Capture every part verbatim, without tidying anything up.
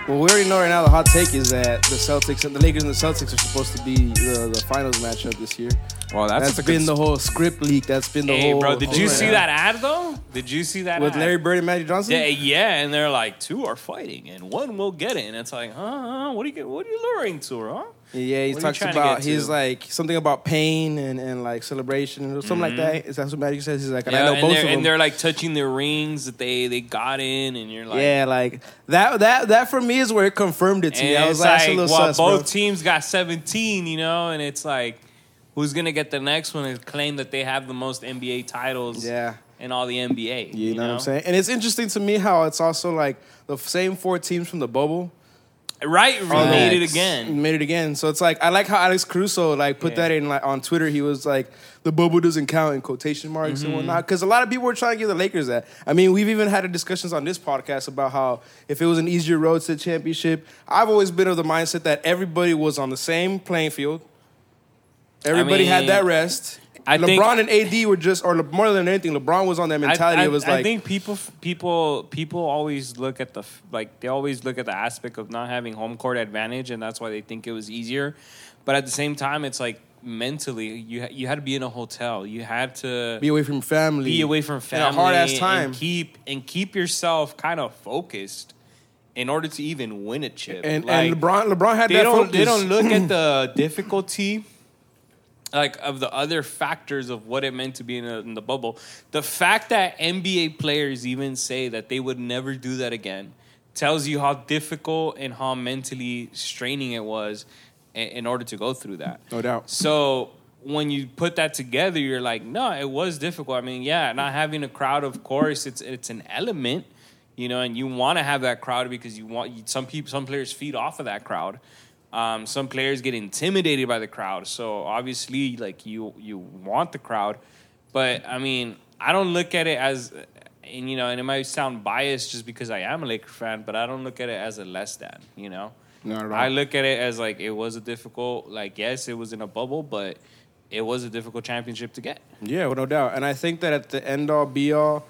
Well, we already know right now the hot take is that the Celtics and the Lakers and the Celtics are supposed to be the, the finals matchup this year. Well, that's, that's been cons- the whole script leak. That's been the hey, whole. bro, did whole you right see now. that ad though? Did you see that with ad? Larry Bird and Magic Johnson? Yeah, yeah, and they're like, two are fighting and one will get it, and it's like, huh? What are you what are you luring to, huh? Yeah, he what talks about he's like something about pain and, and like celebration or something mm-hmm. like that. Is that what Magic says? He's like, and yeah, I know and both they're, of them. And they're like touching the rings that they they got in, and you're like, yeah, like that that that for me is where it confirmed it to me. I was like, like, a little well, sus, both bro. teams got seventeen, you know, and it's like, who's gonna get the next one and claim that they have the most N B A titles? Yeah. In all the N B A. You, you know, know what I'm saying? And it's interesting to me how it's also like the same four teams from the bubble. Right, we oh, made it again. Made it again. So it's like I like how Alex Caruso like put yeah. that in like on Twitter. He was like, the bubble doesn't count in quotation marks mm-hmm. and whatnot. Because a lot of people were trying to give the Lakers that. I mean, we've even had discussions on this podcast about how if it was an easier road to the championship, I've always been of the mindset that everybody was on the same playing field. Everybody I mean, had that rest. I LeBron think, and A D were just, or more than anything, LeBron was on that mentality. I, I, it was like I think people, people, people always look at the like they always look at the aspect of not having home court advantage, and that's why they think it was easier. But at the same time, it's like mentally, you you had to be in a hotel, you had to be away from family, be away from family, in a hard ass time, and keep and keep yourself kind of focused in order to even win a chip. And, like, and LeBron, LeBron had they that don't focus. they don't look at the difficulty. Like, of the other factors of what it meant to be in, a, in the bubble. The fact that N B A players even say that they would never do that again tells you how difficult and how mentally straining it was in, in order to go through that. No doubt. So when you put that together, you're like, no, it was difficult. I mean, yeah, not having a crowd, of course, it's it's an element, you know, and you want to have that crowd because you want some people, some players feed off of that crowd. Um, some players get intimidated by the crowd, so obviously, like you, you want the crowd. But I mean, I don't look at it as, and you know, and it might sound biased just because I am a Laker fan, but I don't look at it as a less than. You know, not at all. I look at it as like it was a difficult, like yes, it was in a bubble, but it was a difficult championship to get. Yeah, well, no doubt. And I think that at the end all, be all,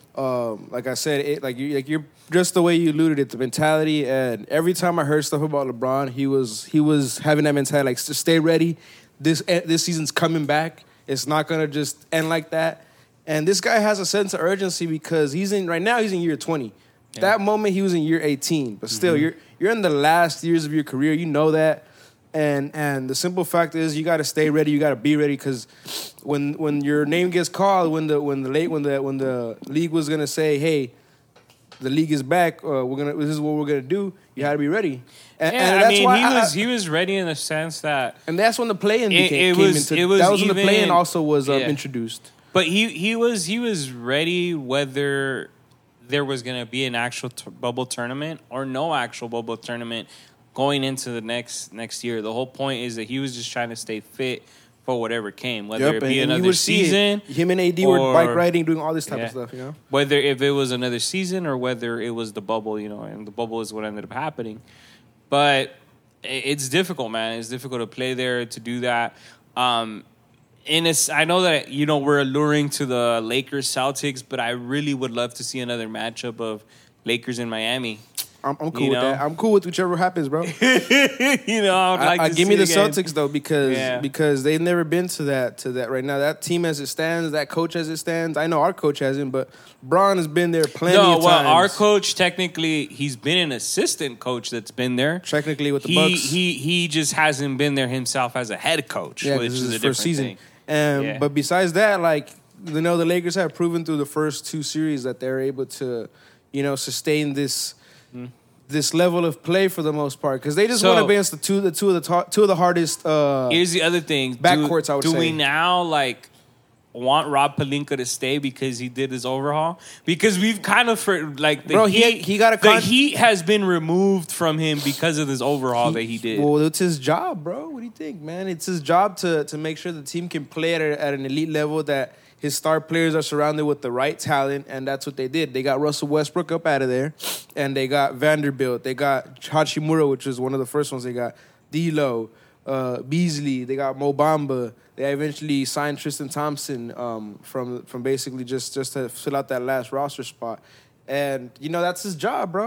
um, like I said, it, like you, like you're. Just the way you alluded it, the mentality, and every time I heard stuff about LeBron, he was he was having that mentality, like, stay ready. This this season's coming back. It's not gonna just end like that. And this guy has a sense of urgency because he's in right now. He's in year twenty. Yeah. That moment he was in year eighteen, but still, mm-hmm. you're you're in the last years of your career. You know that, and and the simple fact is, you got to stay ready. You got to be ready because when when your name gets called, when the when the late when the when the league was gonna say, hey, the league is back. Uh, we're gonna. This is what we're gonna do. You had to be ready. And, yeah, and I that's mean, why he I, was he was ready in the sense that, and that's when the play-in it, became, it came was, into. It was that was even, when the play-in also was um, yeah. introduced. But he he was he was ready whether there was gonna be an actual t- bubble tournament or no actual bubble tournament going into the next next year. The whole point is that he was just trying to stay fit for whatever came, whether yep, it be and, another and season. Him and A D were bike riding, doing all this type yeah, of stuff, you know? Whether if it was another season or whether it was the bubble, you know, and the bubble is what ended up happening. But it's difficult, man. It's difficult to play there, to do that. Um, and it's, I know that, you know, we're alluring to the Lakers Celtics, but I really would love to see another matchup of Lakers in Miami. I'm, I'm cool you with know? that. I'm cool with whichever happens, bro. you know, I'd like I, to I give see me the again. Celtics though because yeah. because they've never been to that to that right now. That team as it stands, that coach as it stands. I know our coach hasn't, but Braun has been there plenty no, of well, times. No, well, our coach technically he's been an assistant coach that's been there. Technically with the he, Bucks, he he just hasn't been there himself as a head coach, yeah, which this is, is a his different first season. thing. Um, yeah. But besides that, like you know, the Lakers have proven through the first two series that they're able to, you know, sustain this. Mm. This level of play for the most part because they just so, went against the two, the two of the ta- two of the hardest. Uh, here's the other thing: backcourts. Do, I would do say. we now like want Rob Pelinka to stay because he did his overhaul? Because we've kind of for like the bro, heat, he he got a the con- heat has been removed from him because of this overhaul he, that he did. Well, it's his job, bro. What do you think, man? It's his job to to make sure the team can play at, a, at an elite level that. His star players are surrounded with the right talent, and that's what they did. They got Russell Westbrook up out of there, and they got Vanderbilt. They got Hachimura, which is one of the first ones they got. D'Lo, uh, Beasley. They got Mo Bamba. They eventually signed Tristan Thompson um, from from basically just, just to fill out that last roster spot. And, you know, that's his job, bro.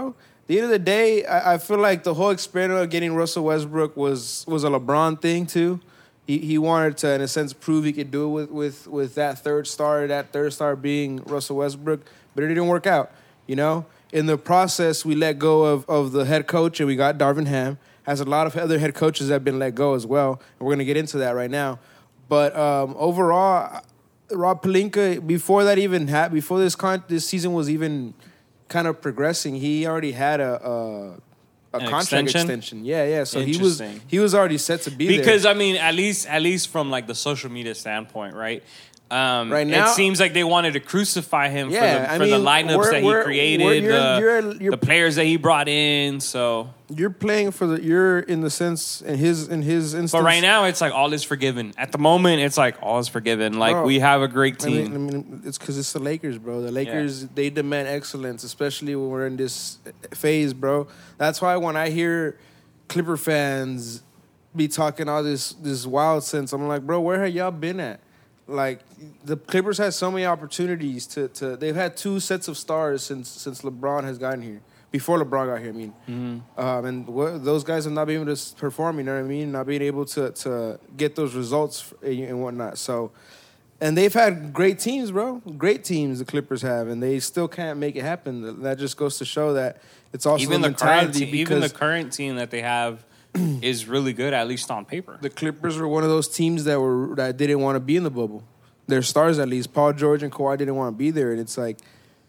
the end of the day, I, I feel like the whole experiment of getting Russell Westbrook was was a LeBron thing too. He he wanted to, in a sense, prove he could do it with with with that third star, that third star being Russell Westbrook, but it didn't work out. You know, in the process, we let go of of the head coach and we got Darvin Ham. Has a lot of other head coaches that have been let go as well, and we're gonna get into that right now. But um, overall, Rob Pelinka, before that even had, before this con- this season was even kind of progressing, he already had a a, a contract extension? extension. Yeah, yeah. So he was he was already set to be because there. I mean, at least at least from like the social media standpoint, right? Um, Right now- it seems like they wanted to crucify him Yeah, for the I for the mean, lineups we're- that he we're- created, we're- you're- the, you're- you're- the players that he brought in. So, You're playing for the you're in the sense in his in his instance. but right now it's like all is forgiven. At the moment, it's like all is forgiven. Like Bro, we have a great I team. mean, I mean, it's because it's the Lakers, bro. The Lakers, they demand excellence, especially when we're in this phase, bro. That's why when I hear Clipper fans be talking all this this wild sense, I'm like, bro, where have y'all been at? Like, the Clippers had so many opportunities to, to they've had two sets of stars since since LeBron has gotten here. Before LeBron got here, I mean. Mm-hmm. Um, and what, those guys have not been able to perform, you know what I mean? Not being able to to get those results and whatnot. So, and they've had great teams, bro. Great teams the Clippers have, and they still can't make it happen. That just goes to show that it's also even the the current mentality team, even the because current team that they have is really good, at least on paper. the Clippers were one of those teams that were that didn't want to be in the bubble. Their stars, at least, Paul George and Kawhi, didn't want to be there, and it's like,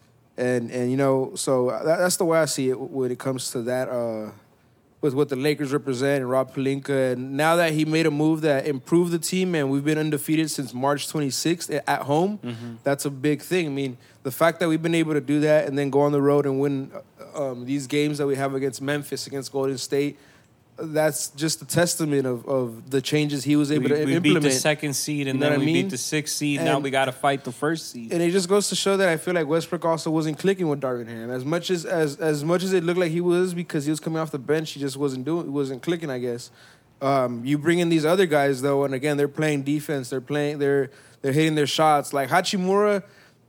and and you know, so that, that's the way I see it when it comes to that. Uh, with what the Lakers represent and Rob Pelinka, and now that he made a move that improved the team, and we've been undefeated since March twenty-sixth at home, mm-hmm. that's a big thing. I mean, the fact that we've been able to do that and then go on the road and win um, these games that we have against Memphis, against Golden State. That's just a testament of, of the changes he was able we, to we implement. beat the second seed, and You know then what we I mean? beat the sixth seed. And- now we got to fight the first seed. And it just goes to show that I feel like Westbrook also wasn't clicking with Darvin Ham. As much as as as much as it looked like he was because he was coming off the bench, he just wasn't doing, he wasn't clicking. I guess. Um, you bring in these other guys though, and again they're playing defense. They're playing. They're they're hitting their shots. Like Hachimura,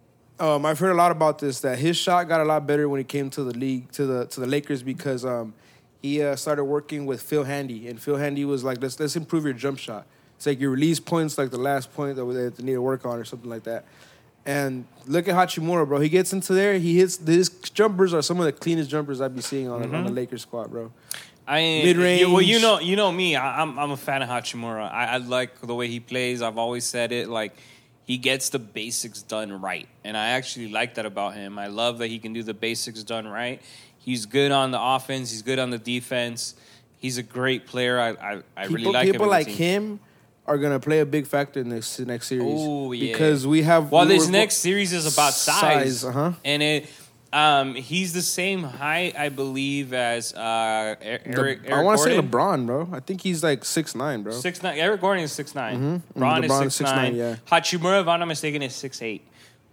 um, I've heard a lot about this. That his shot got a lot better when he came to the league to the to the Lakers because. Um, He uh, started working with Phil Handy, and Phil Handy was like, "Let's let's improve your jump shot. It's like your release points, like the last point that they need to work on, or something like that." And look at Hachimura, bro. He gets into there, he hits. His jumpers are some of the cleanest jumpers I'd be seeing on, mm-hmm. on the Lakers squad, bro. I Mid range. Yeah, well, you know, you know me. I, I'm I'm a fan of Hachimura. I, I like the way he plays. I've always said it. Like he gets the basics done right, and I actually like that about him. I love that he can do the basics done right. He's good on the offense. He's good on the defense. He's a great player. I I, I people, really like him. People like him are gonna play a big factor in this next series. Oh yeah, because we have. Well, we this were, next series is about size, size uh-huh. and it. Um, he's the same height, I believe, as uh, Eric. The, Eric I want to say Gordon. LeBron, bro. I think he's like six nine, bro. Six nine. Eric Gordon is six nine. Mm-hmm. Braun LeBron is six nine. Yeah. Hachimura, if I'm not mistaken, is six eight.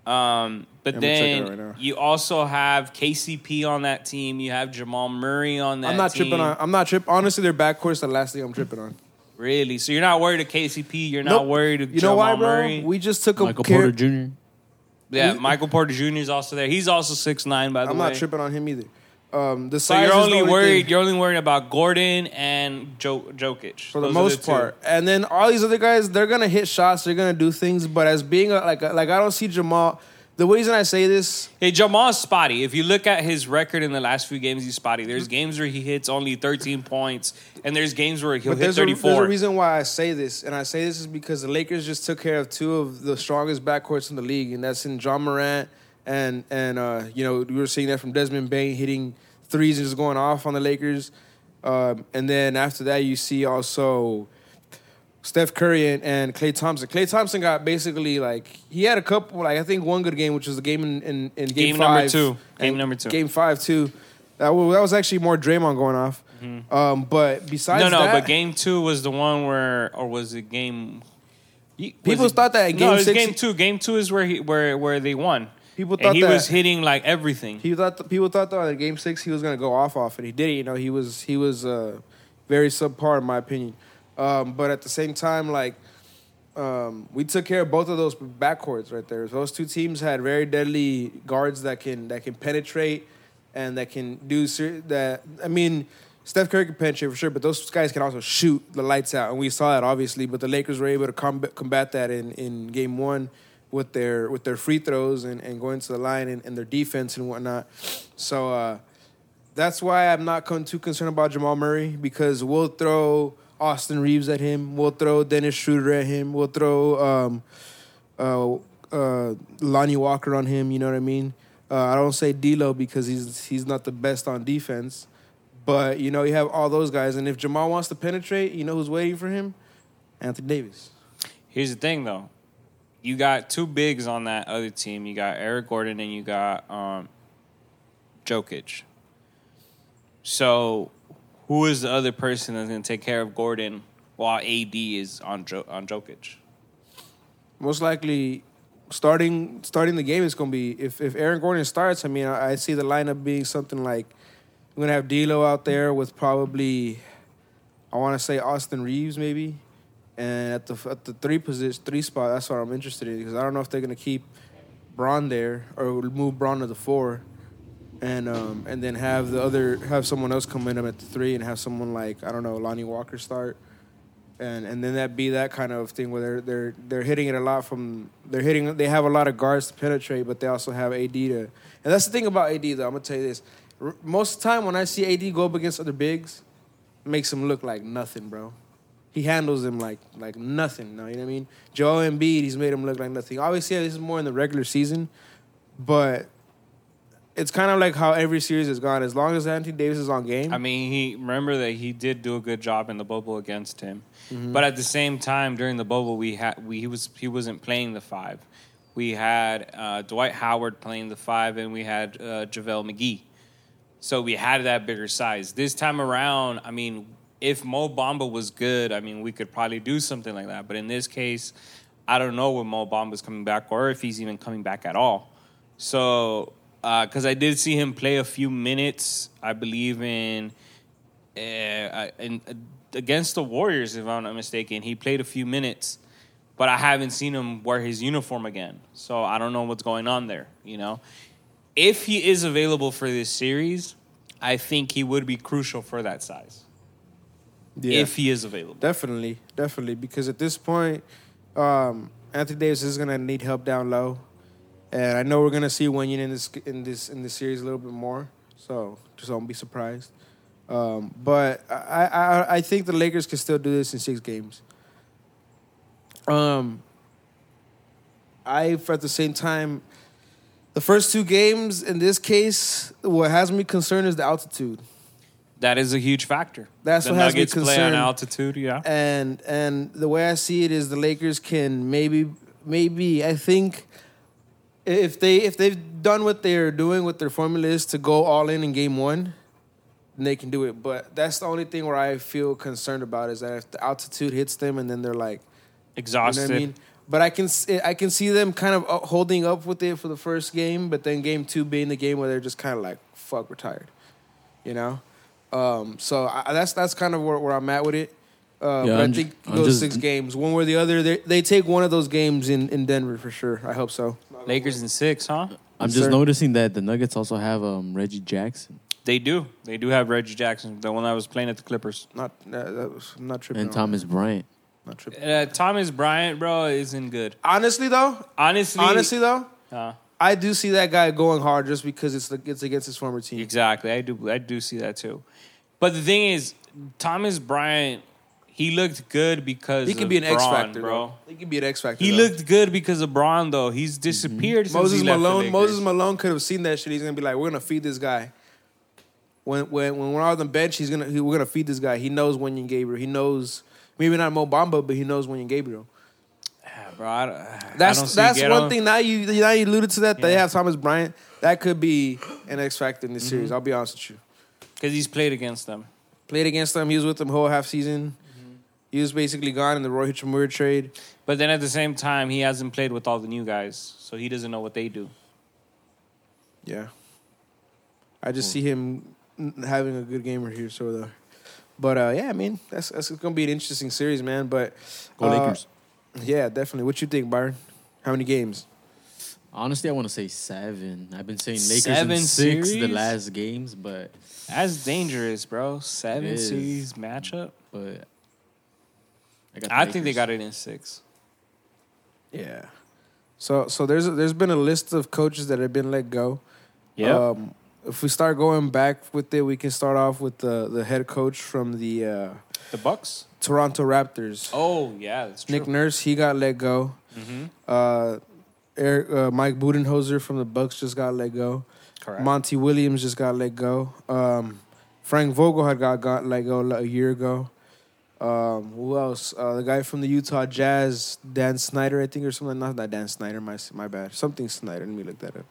Um, but Yeah, then right you also have K C P on that team. You have Jamal Murray on that. I'm not team. tripping on. I'm not tripping. Honestly, their backcourt's the last thing I'm tripping on. Really? So you're not worried of K C P? You're Nope. not worried of You Jamal know why, bro? Murray? We just took a Michael care- Porter Junior Yeah, we- Michael Porter Junior is also there. He's also six nine, by the I'm way. not tripping on him either. Um, the So size you're is only the only worried. thing You're only worried about Gordon and jo- Jokic for the Those are most two. part, and then all these other guys, they're gonna hit shots, they're gonna do things, but as being a, like a, like I don't see Jamal. The reason I say this, Hey, Jamal's spotty. If you look at his record in the last few games, he's spotty. There's games where he hits only thirteen points, and there's games where he'll but hit there's a, thirty-four. there's a reason why I say this, and I say this is because the Lakers just took care of two of the strongest backcourts in the league, and that's in John Morant and and uh, you know we were seeing that from Desmond Bain hitting threes and just going off on the Lakers, um, and then after that you see also Steph Curry and, and Klay Thompson. Klay Thompson got basically like he had a couple like I think one good game, which was the game in, in, in game, Game five. number two. Game And number two. Game five too. That was, that was actually more Draymond going off. Mm-hmm. Um, but besides no, no, that, but game two was the one where, or was it game? was People it- thought that in no, game it was six- game two. Game two is where he where where they won. People and thought he that was hitting like everything. he thought people thought that in game six he was gonna go off off, and he didn't. You know, he was he was uh, very subpar in my opinion. Um, but at the same time, like um, we took care of both of those backcourts right there. Those two teams had very deadly guards that can that can penetrate and that can do ser- that. I mean, Steph Curry can penetrate for sure, but those guys can also shoot the lights out, and we saw that obviously. But the Lakers were able to combat, combat that in, in game one with their with their free throws and, and going to the line and, and their defense and whatnot. So uh, that's why I'm not con- too concerned about Jamal Murray, because we'll throw Austin Reeves at him, we'll throw Dennis Schroeder at him, we'll throw um, uh, uh, Lonnie Walker on him. You know what I mean? Uh, I don't say D'Lo because he's he's not the best on defense, but you know you have all those guys, and if Jamal wants to penetrate, you know who's waiting for him? Anthony Davis. Here's the thing, though. You got two bigs on that other team. You got Eric Gordon and you got um, Jokic. So, who is the other person that's going to take care of Gordon while A D is on jo- on Jokic? Most likely, starting starting the game is going to be, if, if Aaron Gordon starts, I mean, I, I see the lineup being something like, we're going to have D'Lo out there with probably, I want to say Austin Reeves maybe. And at the at the three position, three spot, that's what I'm interested in, because I don't know if they're gonna keep Braun there or move Braun to the four, and um and then have the other have someone else come in at the three and have someone like, I don't know, Lonnie Walker start, and and then that be that kind of thing where they're they're they're hitting it a lot from they're hitting they have a lot of guards to penetrate, but they also have A D to, and that's the thing about A D though. I'm gonna tell you this: most of the time when I see A D go up against other bigs, it makes him look like nothing, bro. He handles them like like nothing. No, you know what I mean? Joel Embiid, he's made him look like nothing. Obviously, yeah, this is more in the regular season, but it's kind of like how every series has gone. As long as Anthony Davis is on game. I mean, he remember that he did do a good job in the bubble against him, mm-hmm. but at the same time during the bubble, we had we he was he wasn't playing the five. We had uh, Dwight Howard playing the five, and we had uh, JaVale McGee. So we had that bigger size. This time around, I mean, if Mo Bamba was good, I mean, we could probably do something like that. But in this case, I don't know when Mo Bamba's coming back or if he's even coming back at all. So, because uh, I did see him play a few minutes, I believe, in, uh, in uh, against the Warriors, if I'm not mistaken. He played a few minutes, but I haven't seen him wear his uniform again. So I don't know what's going on there, you know. If he is available for this series, I think he would be crucial for that size. Yeah. If he is available. Definitely, definitely. Because at this point, um, Anthony Davis is gonna need help down low. And I know we're gonna see Wenyen in this in this in this series a little bit more. So just don't be surprised. Um, but I, I I think the Lakers can still do this in six games. Um I at the same time, the first two games in this case, what has me concerned is the altitude. That is a huge factor. That's the what has Nuggets me concerned. Play on altitude, yeah. And and the way I see it is the Lakers can maybe maybe I think if they if they've done what they're doing, what their formula is to go all in in game one, then they can do it. But that's the only thing where I feel concerned about, is that if the altitude hits them and then they're like exhausted. You know what I mean? But I can I can see them kind of holding up with it for the first game, but then game two being the game where they're just kind of like, fuck, we're tired, you know. Um, so I, that's that's kind of where, where I'm at with it. Uh, yeah, but I'm I think just, those just, six games, one way or the other, they they take one of those games in, in Denver for sure. I hope so. Lakers in six, huh? I'm Yes, just sir. noticing that the Nuggets also have um, Reggie Jackson. They do. They do have Reggie Jackson, the one that was playing at the Clippers. Not uh, that was, I'm not tripping. And on Thomas that. Bryant. Not tripping. Uh, Thomas Bryant, bro, isn't good. Honestly though, Honestly, honestly though, uh, I do see that guy going hard just because it's the, it's against his former team. exactly. I do. I do see that too. But the thing is, Thomas Bryant, he looked good because He could of be an X Braun, factor, bro. bro. He could be an X factor. He though. looked good because of Braun, though. He's disappeared since Moses he left the Malone. Lakers. Moses Malone could have seen that shit. He's gonna be like, we're gonna feed this guy. When when when we're on the bench, he's gonna he, we're gonna feed this guy. He knows Wenyen Gabriel. He knows maybe not Mo Bamba, but he knows Wenyen Gabriel. Yeah, bro, I, don't- I That's don't see that's Ghetto. one thing. Now you now you alluded to that. They Yeah. have Thomas Bryant. That could be an X factor in this Mm-hmm. series. I'll be honest with you. Because he's played against them. Played against them. He was with them whole half season. Mm-hmm. He was basically gone in the Roy Hachimura trade. But then at the same time, he hasn't played with all the new guys, so he doesn't know what they do. Yeah. I just see him having a good game right here, so the. But uh, yeah, I mean that's that's gonna be an interesting series, man. But Go uh, Lakers. Yeah, definitely. What you think, Byron? How many games? Uh, Honestly, I want to say seven. I've been saying Lakers Seven in six series? the last games, but That's dangerous, bro. Seven It is. series matchup. but I, got the I think they Lakers. got it in six. Yeah. So so there's there's been a list of coaches that have been let go. Yeah. Um, if we start going back with it, we can start off with the the head coach from the uh, the Bucks. Toronto Raptors. Oh yeah, that's true. Nick Nurse, he got let go. Mm-hmm. Uh, Eric, uh, Mike Budenholzer from the Bucks just got let go. Correct. Monty Williams just got let go. Um, Frank Vogel had got, got let go a year ago. Um, who else? Uh, the guy from the Utah Jazz, Dan Snyder, I think, or something. Not that Dan Snyder, my my bad. Something Snyder. Let me look that up.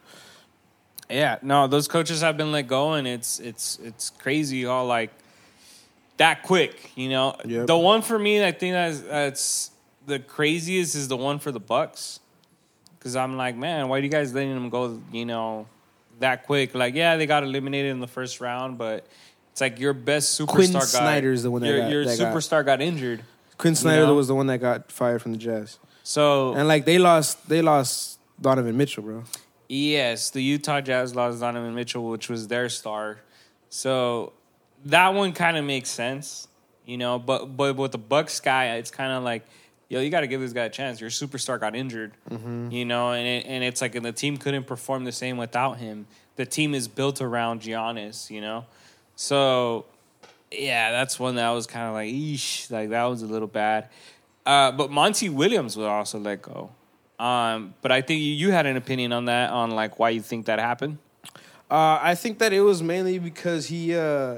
Yeah, no, those coaches have been let go, and it's it's it's crazy how like that quick. You know, Yep. the one for me, I think that's that's the craziest is the one for the Bucks, because I'm like, man, why are you guys letting them go? You know, that quick? Like, yeah, they got eliminated in the first round, but it's like your best superstar Quinn guy. Snyder is the one that your got- your that got- superstar got injured. Quinn Snyder know? was the one that got fired from the Jazz, So and like they lost, they lost Donovan Mitchell, bro. yes, the Utah Jazz lost Donovan Mitchell, which was their star. So that one kind of makes sense, you know. But but with the Bucks guy, it's kind of like, yo, you got to give this guy a chance. Your superstar got injured, you know, and it, and it's like, and the team couldn't perform the same without him. The team is built around Giannis, you know. So yeah, that's one that was kind of like, eesh, like that was a little bad. Uh, but Monty Williams was also let go. Um, but I think you, you had an opinion on that, on like why you think that happened. Uh, I think that it was mainly because he, uh,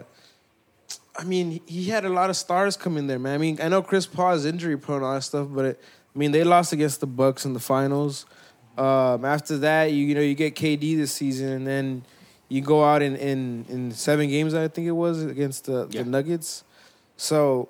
I mean, he had a lot of stars come in there, man. I mean, I know Chris Paul is injury prone and all that stuff, but it, I mean, they lost against the Bucks in the finals. Um, after that, you you know, you get K D this season, and then you go out in, in, in seven games, I think it was, against the, Yeah. the Nuggets. So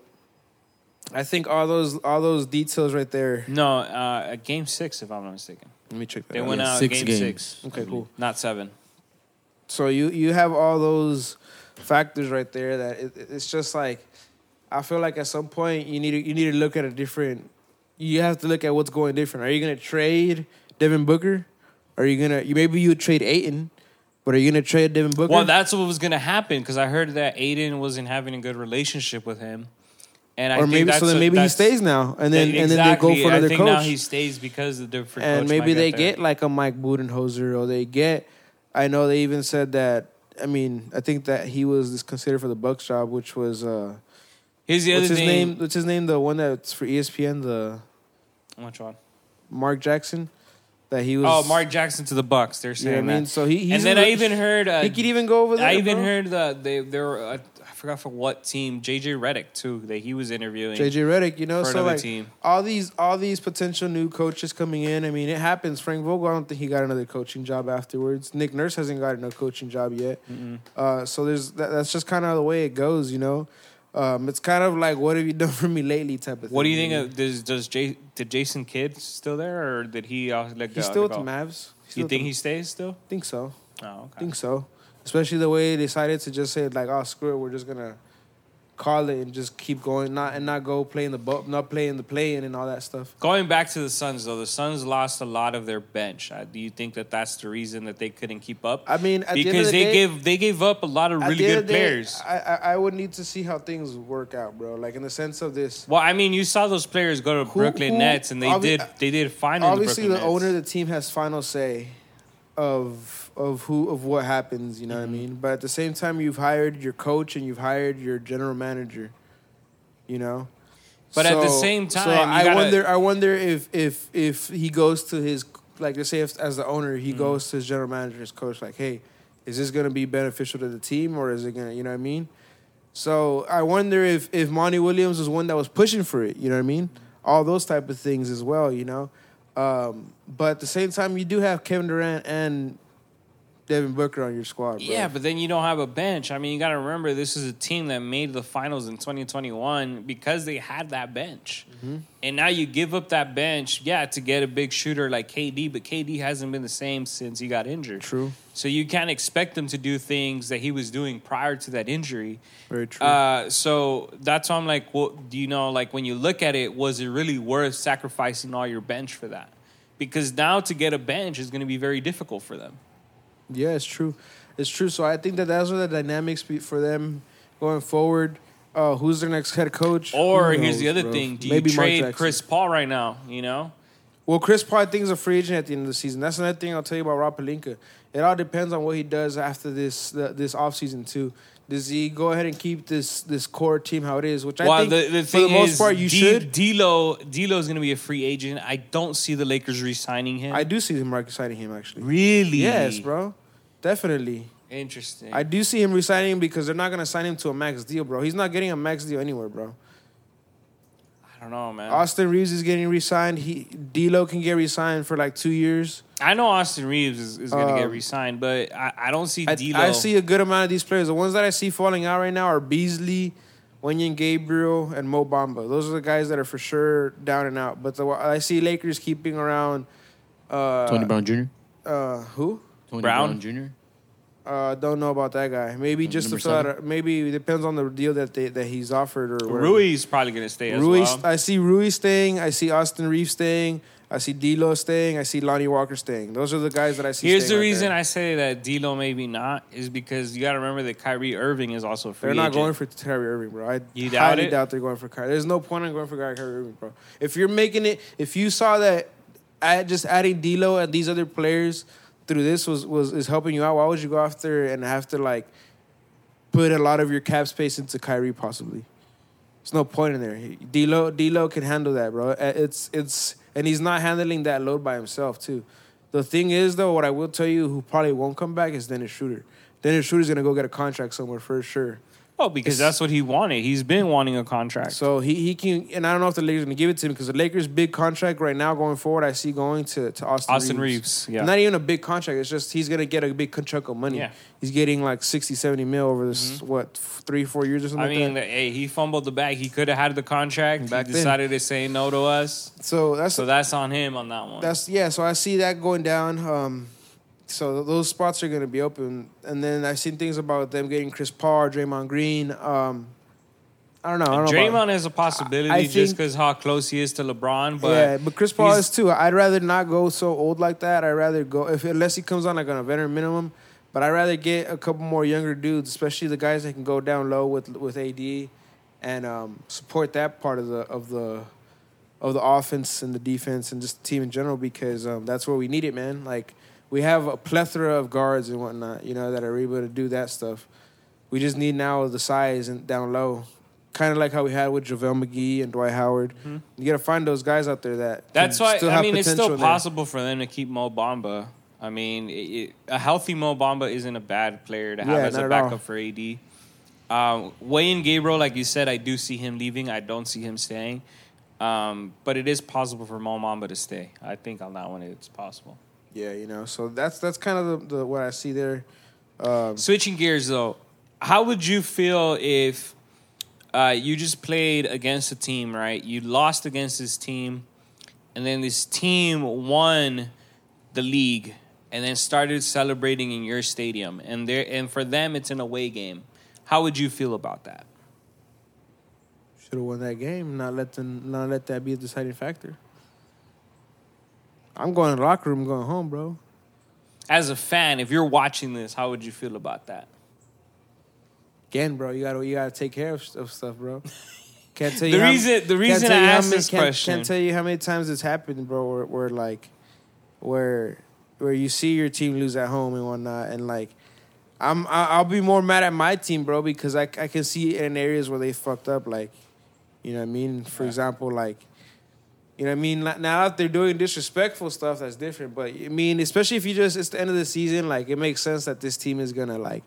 I think all those all those details right there. No, uh, at game six, if I'm not mistaken. Let me check that They out. went Yeah, out six game games. six. Okay, cool. Not seven. So you you have all those factors right there that it, it's just like, I feel like at some point you need to, you need to look at a different. You have to look at what's going different. Are you gonna trade Devin Booker? Are you gonna you maybe you would trade Ayton, but are you gonna trade Devin Booker? Well, that's what was going to happen, because I heard that Aiden wasn't having a good relationship with him. And I or think maybe that's so then a- maybe he that's- stays now, and then Yeah, and then they go exactly. for another I think coach, now he stays because the different and coach maybe might they there. get like a Mike Budenholzer, or they get. I know they even said that. I mean, I think that he was considered for the Bucks job, which was uh, Here's the other what's his thing. name? What's his name? The one that's for E S P N, the Which one? Mark Jackson. That he was. Oh, Mark Jackson to the Bucks. They're You know saying what I mean? that. So he. He's And then in I the- even heard. Uh, he could even go over there. I even bro. heard that they they were. Uh, I forgot for what team. J J Redick too. That he was interviewing. J J Redick. You know, for so another like team. all these all these potential new coaches coming in. I mean, it happens. Frank Vogel. I don't think he got another coaching job afterwards. Nick Nurse hasn't got no coaching job yet. Uh, so there's that, that's just kind of the way it goes. You know, um, it's kind of like, what have you done for me lately? Type of. What do you thing, think? know? Of, does does J, did Jason Kidd still there, or did he uh, let go? He's still with let the go? Mavs. He's still You with think the- he stays still? think so. Oh, I okay. think so. Especially the way they decided to just say like, oh screw it, we're just gonna call it and just keep going, not and not go play in the bu- not play in the play in and all that stuff. Going back to the Suns, though, the Suns lost a lot of their bench. Uh, do you think that that's the reason that they couldn't keep up? I mean, at the end of because the they day, gave they gave up a lot of at really the end good of the day, players. I, I I would need to see how things work out, bro. Like in the sense of this. Well, I mean, you saw those players go to Who- Brooklyn who- Nets, and they obvi- did they did fine. In Obviously, the, the Brooklyn owner of Nets. the team has final say of of who of what happens. You know Mm-hmm. what I mean? But at the same time, you've hired your coach and you've hired your general manager. You know. But at the So- same so time, you I gotta- wonder. I wonder if if if he goes to his like, let's say if, as the owner, Mm-hmm. he goes to his general manager, his coach, like, hey, is this going to be beneficial to the team or is it going to, you know what I mean? So I wonder if if Monty Williams was one that was pushing for it. You know what I mean? All those type of things as well. You know. Um, but at the same time, you do have Kevin Durant and Devin Booker on your squad, bro. Yeah, but then you don't have a bench. I mean, you got to remember this is a team that made the finals in twenty twenty-one because they had that bench. Mm-hmm. And now you give up that bench, yeah, to get a big shooter like K D, but K D hasn't been the same since he got injured. True. So you can't expect him to do things that he was doing prior to that injury. Very true. Uh, so that's why I'm like, well, do you know, like when you look at it, was it really worth sacrificing all your bench for that? because now to get a bench is going to be very difficult for them. Yeah, it's true. It's true. So I think that those are the dynamics be- for them going forward. Uh, who's their next head coach? Or Who here's knows, the other bro? thing: do Maybe you Mark trade Jackson. Chris Paul right now? You know, Well, Chris Paul, I think, is a free agent at the end of the season. That's another thing I'll tell you about Rob Pelinka. It all depends on what he does after this the, this offseason, too. Does he go ahead and keep this this core team how it is? Which I well, think, the, the for thing the most is, part, you D- should. D'Lo D'Lo is going to be a free agent. I don't see the Lakers re-signing him. I do see him resigning him, actually. Really? Yes, bro. Definitely. Interesting. I do see him resigning him because they're not going to sign him to a max deal, bro. He's not getting a max deal anywhere, bro. I don't know, man. Austin Reeves is getting re-signed. He D'Lo can get re-signed for like two years. I know Austin Reeves is, is going to get Um, re-signed, but I, I don't see I, D'Lo. I see a good amount of these players. The ones that I see falling out right now are Beasley, Wenyen Gabriel, and Mo Bamba. Those are the guys that are for sure down and out. But the, I see Lakers keeping around. Uh, Tony Brown Junior Uh, who? Tony Brown? Brown, Junior Uh, don't know about that guy. Maybe just to Number fill out. seven? A, maybe it depends on the deal that they, that he's offered or whatever. Rui's probably going to stay as Rui, well. I see Rui staying. I see Austin Reeves staying. I see D'Lo staying. I see Lonnie Walker staying. Those are the guys that I see. Here's the staying right reason there. I say that D'Lo maybe not is because you got to remember that Kyrie Irving is also a free They're not agent. going for Kyrie Irving, bro. I You doubt highly it? doubt they're going for Kyrie. There's no point in going for Kyrie Irving, bro. If you're making it, if you saw that, add, just adding D'Lo and these other players through this was was is helping you out, why would you go after and have to like put a lot of your cap space into Kyrie possibly? There's no point in there. D'Lo D'Lo can handle that, bro. It's it's and he's not handling that load by himself too. The thing is though, what I will tell you, who probably won't come back is Dennis Schroeder. Dennis Schroeder's gonna go get a contract somewhere for sure. Oh, because It's- that's what he wanted. He's been wanting a contract. So he he can, and I don't know if the Lakers are gonna give it to him because the Lakers' big contract right now going forward, I see going to, to Austin, Austin Reeves. Reeves, yeah. Not even a big contract. It's just he's gonna get a big chunk of money. Yeah. He's getting like sixty, seventy mil over this what three, four years or something. I mean, like that. hey, he fumbled the bag. He could have had the contract. Back he then. decided to say no to us. So that's So that's on him on that one. that's yeah. So I see that going down. Um, so those spots are gonna be open, and then I've seen things about them getting Chris Paul, Draymond Green. Um, I don't know. I don't know Draymond about, is a possibility I just think- because how close he is to LeBron. But yeah, but Chris Paul he's- is too. I'd rather not go so old like that. I'd rather go if unless he comes on like on a veteran minimum. But I'd rather get a couple more younger dudes, especially the guys that can go down low with with A D, and um, support that part of the of the of the offense and the defense and just the team in general because um, that's where we need it, man. Like we have a plethora of guards and whatnot, you know, that are able to do that stuff. We just need now the size and down low. Kind of like how we had with JaVale McGee and Dwight Howard. Mm-hmm. You got to find those guys out there that can that's why, still I have mean, it's potential still in there. possible for them to keep Mo Bamba. I mean, it, it, a healthy Mo Bamba isn't a bad player to have Yeah, as not a at all. backup for A D. Um, Wayne Gabriel, like you said, I do see him leaving. I don't see him staying. Um, but it is possible for Mo Bamba to stay. I think on that one it's possible. Yeah, you know, so that's that's kind of the, the what I see there. Um, Switching gears, though, how would you feel if uh, you just played against a team, right? You lost against this team, and then this team won the league, and then started celebrating in your stadium, and there, and for them, it's an away game. How would you feel about that? Should have won that game. Not let them, not let that be a deciding factor. I'm going to the locker room, going home, bro. As a fan, if you're watching this, how would you feel about that? Again, bro, you gotta you gotta take care of, of stuff, bro. Can't tell you The how- reason- the can't reason tell I you how asked many- this can't, question- Can't tell you how many times it's happened, bro. Where, where like, where where you see your team lose at home and whatnot, and like, I'm I- I'll be more mad at my team, bro, because I I can see in areas where they fucked up, like, you know what I mean. For Yeah. example, like. You know what I mean? Not- Now that they're doing disrespectful stuff, that's different. But I mean, especially if you just, it's the end of the season, like, it makes sense that this team is going to, like,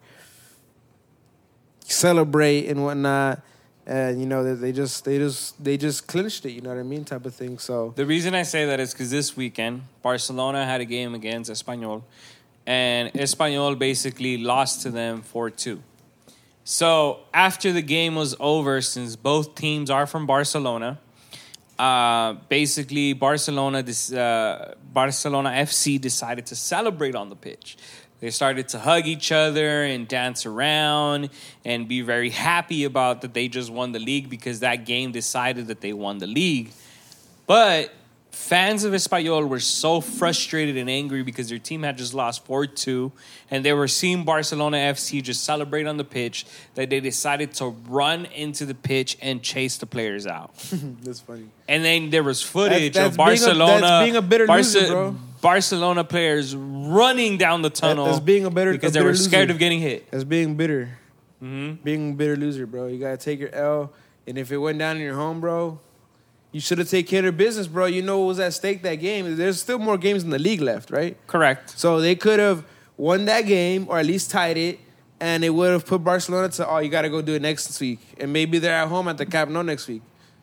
celebrate and whatnot. And, you know, they, they just, they just, they just clinched it, you know what I mean? Type of thing. So, The reason I say that is because this weekend, Barcelona had a game against Espanyol, and Espanyol basically lost to them four two. So after the game was over, since both teams are from Barcelona, uh, basically Barcelona, this, uh, Barcelona F C decided to celebrate on the pitch. They started to hug each other and dance around and be very happy about that they just won the league because that game decided that they won the league. But fans of Espanyol were so frustrated and angry because their team had just lost four two, and they were seeing Barcelona F C just celebrate on the pitch, that they decided to run into the pitch and chase the players out. That's funny. And then there was footage That's- of that's being a- Barcelona, that's being a bitter loser, bro. Barcelona players running down the tunnel that's being a better- because a they bitter were scared loser. of getting hit. That's being bitter. Mm-hmm. Being a bitter loser, bro. You gotta take your L. And if it went down in your home, bro, you should have taken care of business, bro. You know what was at stake that game. There's still more games in the league left, right? Correct. So they could have won that game or at least tied it, and it would have put Barcelona to, oh, you got to go do it next week. And maybe they're at home at the Camp Nou next week.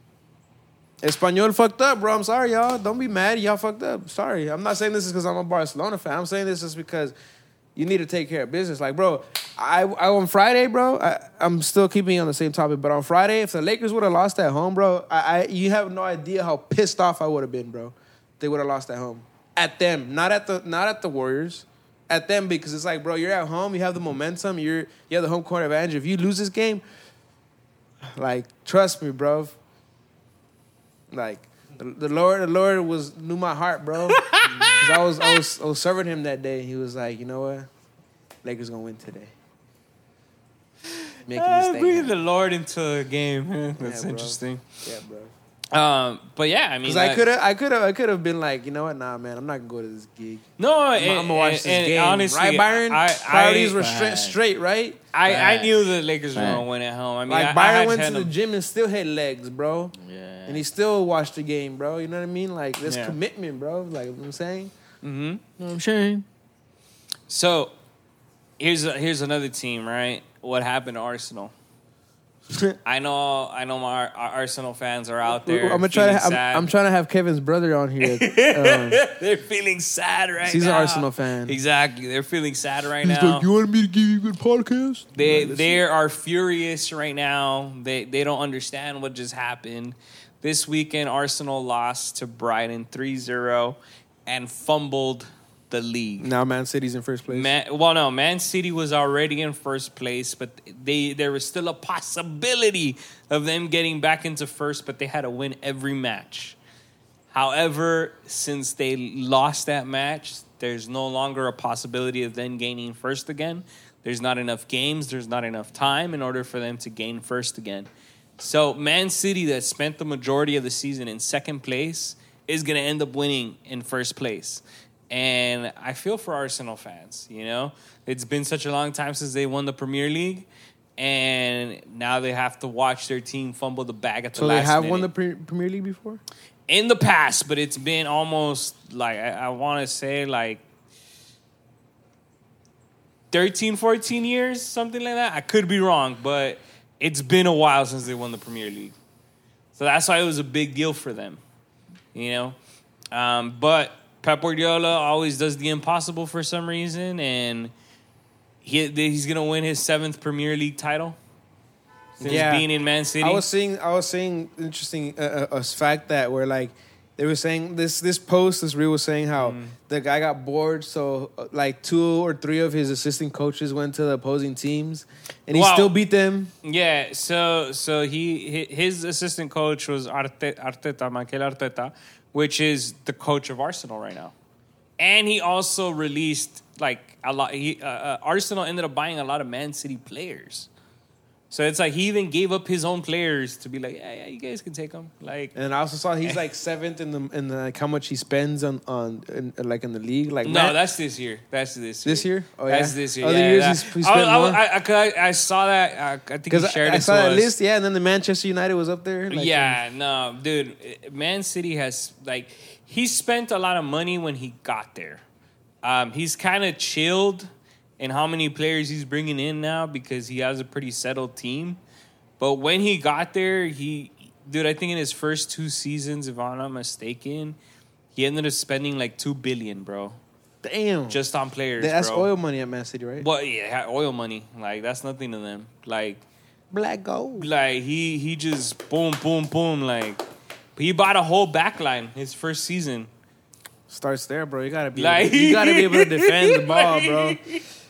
Espanyol fucked up, bro. I'm sorry, y'all. Don't be mad. Y'all fucked up. Sorry. I'm not saying this is because I'm a Barcelona fan. I'm saying this is because you need to take care of business. Like, bro, I, I on Friday, bro, I, I'm still keeping you on the same topic, but on Friday, if the Lakers would have lost at home, bro, I, I you have no idea how pissed off I would have been, bro. They would have lost at home. At them, not at the not at the Warriors. At them, because it's like, bro, you're at home, you have the momentum, you're you have the home court advantage. If you lose this game, like, trust me, bro. Like, the, the Lord, the Lord was knew my heart, bro. 'Cause I was, I was, I was serving him that day. He was like, you know what, Lakers gonna win today. Making this Uh, thing bringing the happen. Lord into a game. huh? That's Yeah, bro. interesting. Yeah, bro. Um, but yeah, I mean, Because I that- could have, I could have, I could have been like, you know what, nah, man, I'm not gonna go to this gig. no, I'm, and, I'm gonna watch and- this and game. honestly, right, Byron? I, Priorities I, were straight, Facts. straight, right? I, I Facts. knew the Lakers were Facts. gonna win at home. I mean, Like I, I Byron had went had to the them- gym and still had legs, bro. Yeah. And he still watched the game, bro. You know what I mean? Like, there's Yeah. commitment, bro. Like, you know what I'm saying? Mhm. I'm sure. So here's a, here's another team, right? What happened to Arsenal? I know, I know, my our Arsenal fans are out there. I'm gonna try to. feeling I'm, sad. I'm trying to have Kevin's brother on here. Um, They're feeling sad right he's now. an Arsenal fan. Exactly, they're feeling sad right He's now. like, you wanted me to give you a good podcast? They Like, let's they are furious right now. They they don't understand what just happened. This weekend, Arsenal lost to Brighton three zero and fumbled the league. see. Now Man City's in first place. Man, well, no, Man City was already in first place, but they there was still a possibility of them getting back into first, but they had to win every match. However, since they lost that match, there's no longer a possibility of them gaining first again. There's not enough games, there's not enough time in order for them to gain first again. So Man City, that spent the majority of the season in second place, is going to end up winning in first place. And I feel for Arsenal fans, you know? It's been such a long time since they won the Premier League, and now they have to watch their team fumble the bag at the So they last have minute. won the pre- Premier League before? In the past, but it's been almost, like, I, I want to say, like, thirteen, fourteen years, something like that. I could be wrong, but it's been a while since they won the Premier League. So that's why it was a big deal for them, you know? Um, but Pep Guardiola always does the impossible for some reason, and he he's going to win his seventh Premier League title since Yeah. being in Man City. I was seeing, I was seeing interesting uh, a fact that where like they were saying this this post this reel was saying how Mm. the guy got bored, so uh, like two or three of his assistant coaches went to the opposing teams, and he Wow. still beat them. Yeah, so so he hi- his assistant coach was Arte, Arteta, Mikel Arteta, which is the coach of Arsenal right now, and he also released like a lot. He uh, uh, Arsenal ended up buying a lot of Man City players, so it's like he even gave up his own players to be like, yeah, yeah, you guys can take them. Like, And I also saw he's like seventh in the in the like how much he spends on on in, like in the league. Like no, man, that's this year. That's this year. this year. Oh That's yeah, this year. Other yeah, years that- he's, he I, spent I, more. I, I, I saw that. I, I think he Because shared I, I it saw to that us. list, yeah, and then the Manchester United was up there. Like, yeah, no, dude. Man City has like he spent a lot of money when he got there. Um, he's kind of chilled in how many players he's bringing in now because he has a pretty settled team. But when he got there, he, dude, I think in his first two seasons, if I'm not mistaken, he ended up spending like two billion, bro, damn, just on players. that's bro. oil money at Man City, right? But yeah, oil money, like that's nothing to them. Like. Black gold. Like he he just boom boom boom like he bought a whole back line his first season. Starts there, bro. You gotta be. Like- able, you gotta be able to defend the ball, bro.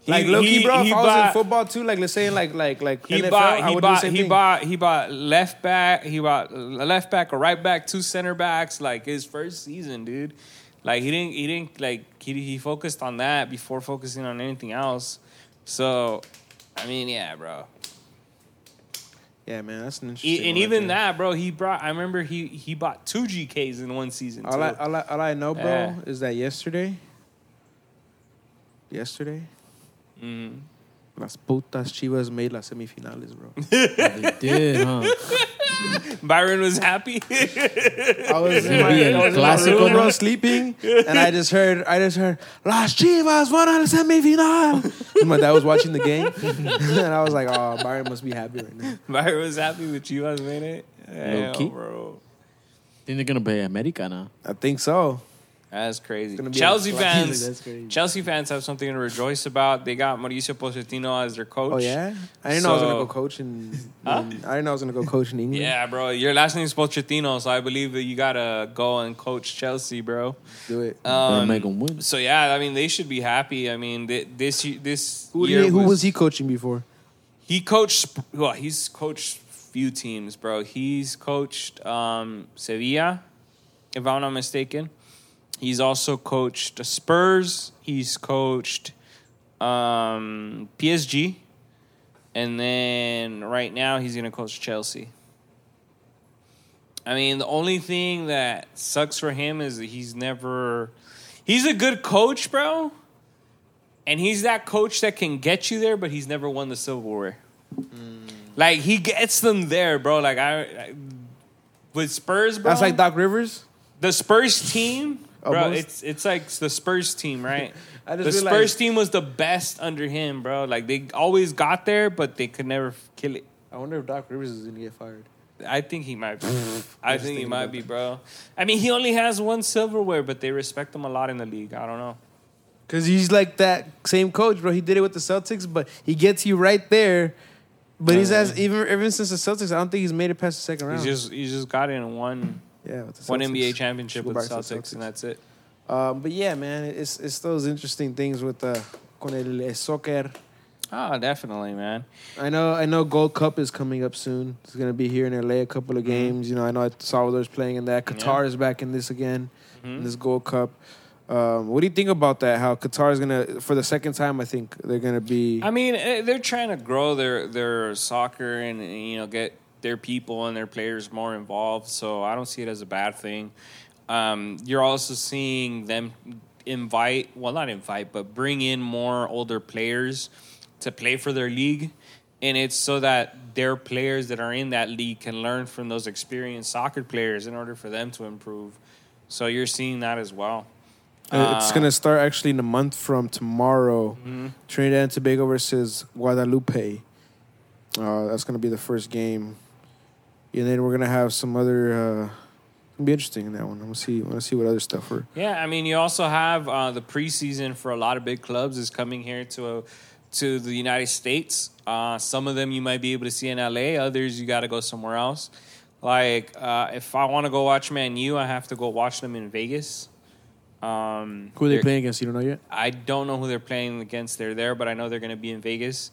Like He- low he- key, bro. he If I was in bought- football too, like let's say in like like like He N F L, bought. I He would do the bought. same He thing. bought. He bought left back. He bought a left back, a right back, two center backs. Like his first season, dude. Like he didn't. He didn't like. He he focused on that before focusing on anything else. So, I mean, yeah, bro. Yeah, man, that's an interesting. E- and one even right there. that, bro. He brought. I remember he he bought two G Ks in one season. All I, too. all I all I know, bro, Yeah. is that yesterday. Yesterday, Mhm. las putas Chivas made las semifinales, bro. They did, huh? Byron was happy. I was in my, Be a I was in my clásico, room, bro, no? sleeping, and I just heard, I just heard, las Chivas won a semifinal. And my dad was watching the game, and I was like, oh, Byron must be happy right now. Byron was happy with you. I made it. Hell, key. bro. Think they're gonna play America now. I think so. That's crazy. gonna be Chelsea a- fans. That's crazy. Chelsea fans have something to rejoice about. They got Mauricio Pochettino as their coach. Oh yeah, I didn't know I was gonna So- go coach in. Huh? in- I didn't know I was gonna go coach in England. Yeah, bro. Your last name is Pochettino, so I believe that you gotta go and coach Chelsea, bro. do it. Better Um, make 'em win. So yeah, I mean they should be happy. I mean th- this y- this Who, did year he, who was he coaching before? He coached. Sp- Well, he's coached few teams, bro. He's coached um, Sevilla, if I'm not mistaken. He's also coached the Spurs. He's coached um, P S G, and then right now he's gonna coach Chelsea. I mean, the only thing that sucks for him is that he's never. He's a good coach, bro. And he's that coach that can get you there, but he's never won the silverware. Like he gets them there, bro. Like I, I with Spurs, bro. That's like Doc Rivers. the Spurs team, bro. Almost. It's it's like the Spurs team, right? I The just Spurs realized- team was the best under him, bro. Like they always got there, but they could never f- kill it. I wonder if Doc Rivers is gonna get fired. I think he might be. I just think he thinking might about be, that. bro. I mean, he only has one silverware, but they respect him a lot in the league. I don't know. Cause he's like that same coach, bro. He did it with the Celtics, but he gets you right there. But he's as even ever since the Celtics, I don't think he's made it past the second round. He's just he's just got in one yeah, with the one Celtics. N B A championship Go with the back to the Celtics, and that's it. Um, but yeah, man, it's it's those interesting things with the con el soccer. Oh, definitely, man. I know, I know. Gold Cup is coming up soon. It's gonna be here in L A. A couple of games. You know, I know Salvador's playing in that. Qatar Mm-hmm. Yeah. is back in this again, in Mhm. this Gold Cup. Um, what do you think about that? How Qatar is gonna, for the second time, I think they're gonna be. I mean, eh, they're trying to grow their their soccer and you know get their people and their players more involved. So I don't see it as a bad thing. Um, you're also seeing them invite, well, not invite, but bring in more older players to play for their league, and it's so that their players that are in that league can learn from those experienced soccer players in order for them to improve. So you're seeing that as well. Uh, it's Uh, gonna start actually in a month from tomorrow. Mhm. Trinidad and Tobago versus Guadalupe. Uh, that's gonna be the first game, and then we're gonna have some other. Uh, it'll be interesting in that one. I'm gonna see. I want to see what other stuff are. Yeah, I mean, you also have uh, the preseason for a lot of big clubs is coming here to a, to the United States. Uh, some of them you might be able to see in L A. Others you got to go somewhere else. Like uh, if I want to go watch Man U, I have to go watch them in Vegas. Um, Who are they they're- playing against? You don't know yet. I don't know who they're playing against. They're there, but I know they're going to be in Vegas.